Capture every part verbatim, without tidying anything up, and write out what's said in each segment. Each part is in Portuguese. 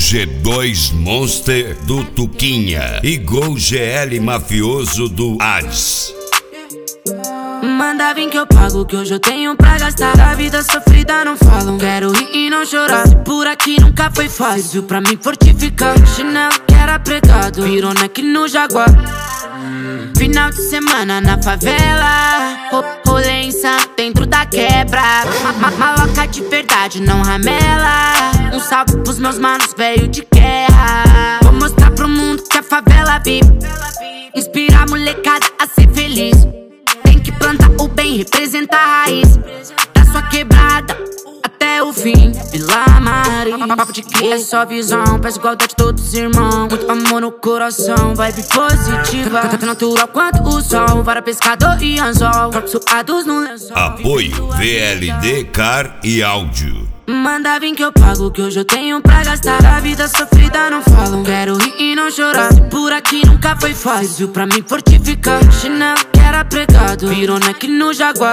G dois Monster do Tuquinha e Gol G L Mafioso do Hades. Manda vir que eu pago, que hoje eu tenho pra gastar. A vida sofrida não falam, quero rir e não chorar. Por aqui nunca foi fácil pra mim fortificar. Chinelo que era pregado, pirona aqui no Jaguar. Final de semana na favela, rolê insano dentro da quebra. Ma Maloca de verdade, não ramela. Um salve pros meus manos velho de guerra. Vou mostrar pro mundo que a favela vive, inspirar a molecada a ser feliz. Tem que plantar o bem, representar a raiz da sua quebrada até o fim. Vila Maris, papo de cria, é só visão. Peço igualdade todos irmãos, muito amor no coração. Vibe positiva, tanto natural quanto o sol. Vara pescador e anzol, corpos suados no lençol. Apoio V L D Car e Áudio. Manda vir que eu pago, que hoje eu tenho pra gastar. A vida sofrida não falam, quero rir e não chorar. Por aqui nunca foi fácil pra mim fortificar. Chinelo que era pregado, pirona aqui no Jaguar.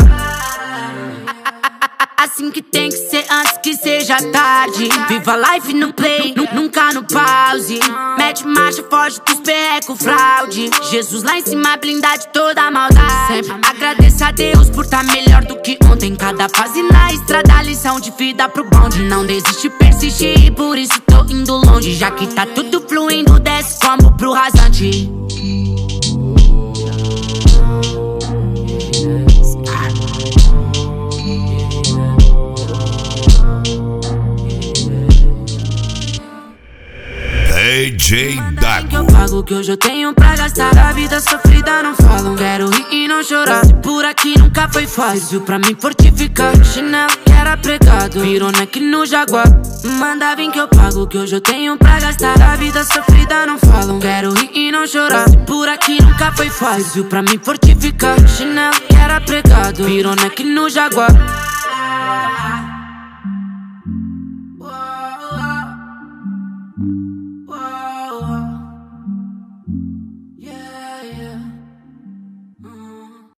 Assim que tem que ser antes que seja tarde. Viva a life no play, nunca no pause. Mete marcha, foge dos perrecos, fraude. Jesus lá em cima, blindade toda a maldade. Sempre agradeço a Deus por tá melhor do que ontem. Cada fase na estrada, lição de vida pro bonde. Não desiste, persiste e por isso tô indo longe. Já que tá tudo fluindo, desce como pro rasante. D J Dago. Que eu pago, que hoje eu tenho pra gastar. A vida sofrida não falam, quero rir e não chorar. Por aqui nunca foi fácil pra mim fortificar. Chinelo que era pregado, pirona aqui no Jaguar. Manda vir que eu pago, que hoje eu tenho pra gastar. A vida sofrida não falam, quero rir e não chorar. Por aqui nunca foi fácil pra mim fortificar. Chinelo que era pregado, pirona aqui no Jaguar.